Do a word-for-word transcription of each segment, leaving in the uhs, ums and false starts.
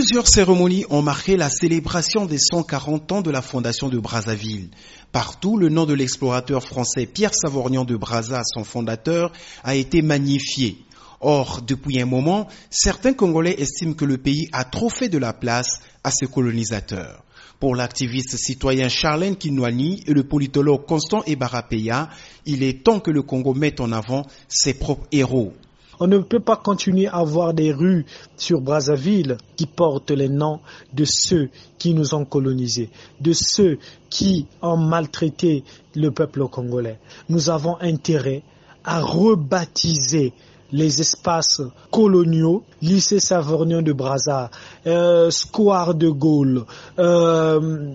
Plusieurs cérémonies ont marqué la célébration des cent quarante ans de la fondation de Brazzaville. Partout, le nom de l'explorateur français Pierre Savorgnan de Brazza, son fondateur, a été magnifié. Or, depuis un moment, certains Congolais estiment que le pays a trop fait de la place à ses colonisateurs. Pour l'activiste citoyen Charlène Kinwani et le politologue Constant Ebarapeya, il est temps que le Congo mette en avant ses propres héros. On ne peut pas continuer à avoir des rues sur Brazzaville qui portent les noms de ceux qui nous ont colonisés, de ceux qui ont maltraité le peuple congolais. Nous avons intérêt à rebaptiser les espaces coloniaux, lycée Savorgnan de Brazza, euh, Square de Gaulle. Euh...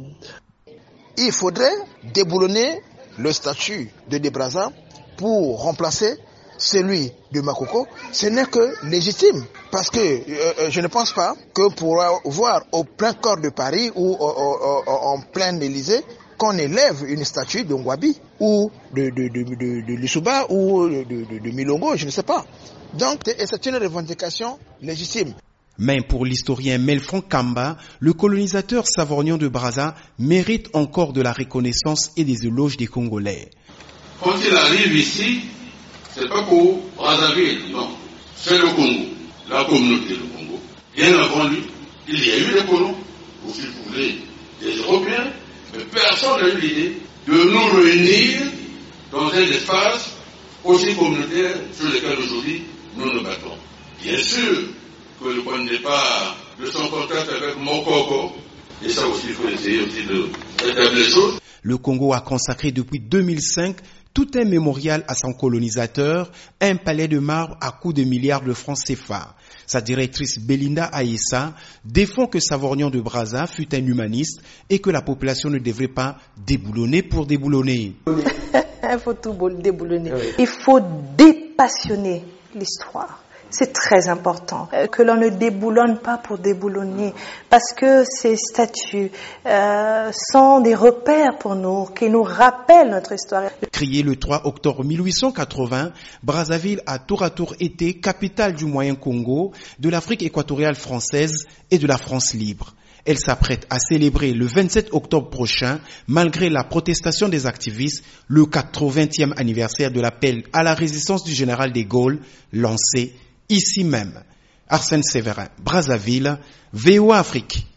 Il faudrait déboulonner le statut de De Brazza pour remplacer celui de Makoko. Ce n'est que légitime, parce que euh, je ne pense pas que pour voir au plein corps de Paris ou euh, euh, en plein Élysée qu'on élève une statue de Ngwabi ou de, de, de, de, de Lissouba ou de, de, de Milongo, je ne sais pas. Donc c'est une revendication légitime. Mais pour l'historien Melfon Kamba, le colonisateur Savorgnan de Brazza mérite encore de la reconnaissance et des éloges des Congolais. Quand il arrive ici, c'est pas pour Brazzaville, non. C'est le Congo, la communauté du Congo. Bien avant lui, il y a eu des colons, ou si vous voulez, des Européens, mais personne n'a eu l'idée de nous réunir dans un espace aussi communautaire sur lequel aujourd'hui nous nous battons. Bien sûr que le point de départ de son contact avec Mokoko, et ça aussi il faut essayer aussi de rétablir les choses. Le Congo a consacré depuis deux mille cinq tout un mémorial à son colonisateur, un palais de marbre à coups de milliards de francs C F A. Sa directrice Belinda Aïssa défend que Savorgnan de Brazza fut un humaniste et que la population ne devrait pas déboulonner pour déboulonner. Il faut tout déboulonner. Il faut dépassionner l'histoire. C'est très important que l'on ne déboulonne pas pour déboulonner, parce que ces statues euh, sont des repères pour nous, qui nous rappellent notre histoire. Créé le trois octobre mille huit cent quatre-vingts, Brazzaville a tour à tour été capitale du Moyen Congo, de l'Afrique équatoriale française et de la France libre. Elle s'apprête à célébrer le vingt-sept octobre prochain, malgré la protestation des activistes, le quatre-vingtième anniversaire de l'appel à la résistance du général de Gaulle, lancé ici même. Arsène Séverin, Brazzaville, V O A Afrique.